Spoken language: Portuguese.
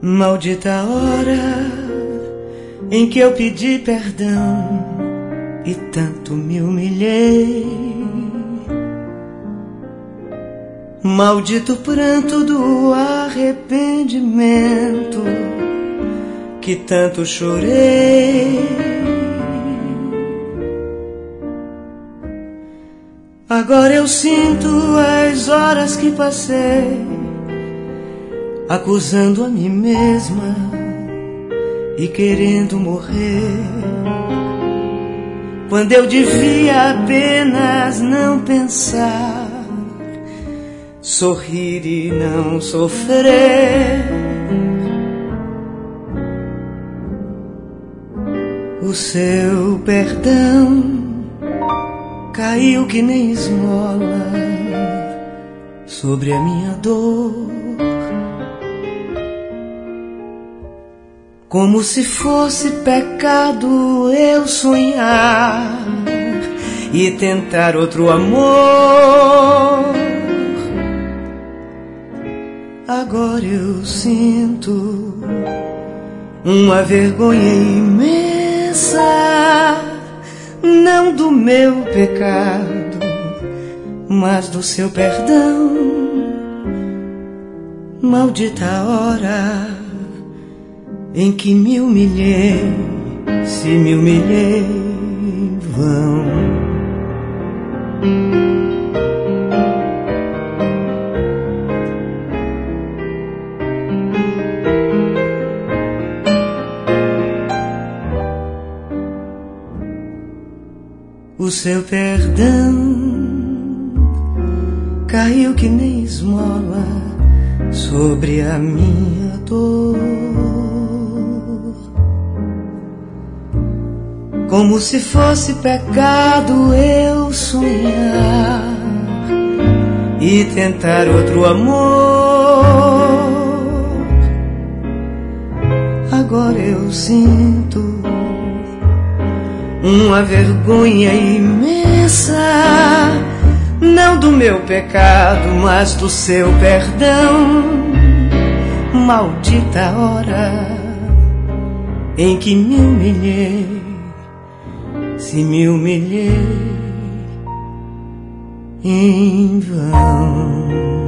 Maldita hora em que eu pedi perdão e tanto me humilhei. Maldito pranto do arrependimento que tanto chorei. Agora eu sinto as horas que passei acusando a mim mesma e querendo morrer, quando eu devia apenas não pensar, sorrir e não sofrer. O seu perdão caiu que nem esmola sobre a minha dor, como se fosse pecado eu sonhar e tentar outro amor. Agora eu sinto uma vergonha imensa, não do meu pecado, mas do seu perdão. Maldita hora em que me humilhei, se me humilhei em vão. O seu perdão caiu que nem esmola sobre a minha dor, como se fosse pecado eu sonhar e tentar outro amor. Agora eu sinto uma vergonha imensa, não do meu pecado, mas do seu perdão. Maldita hora em que me humilhei, se me humilhei em vão.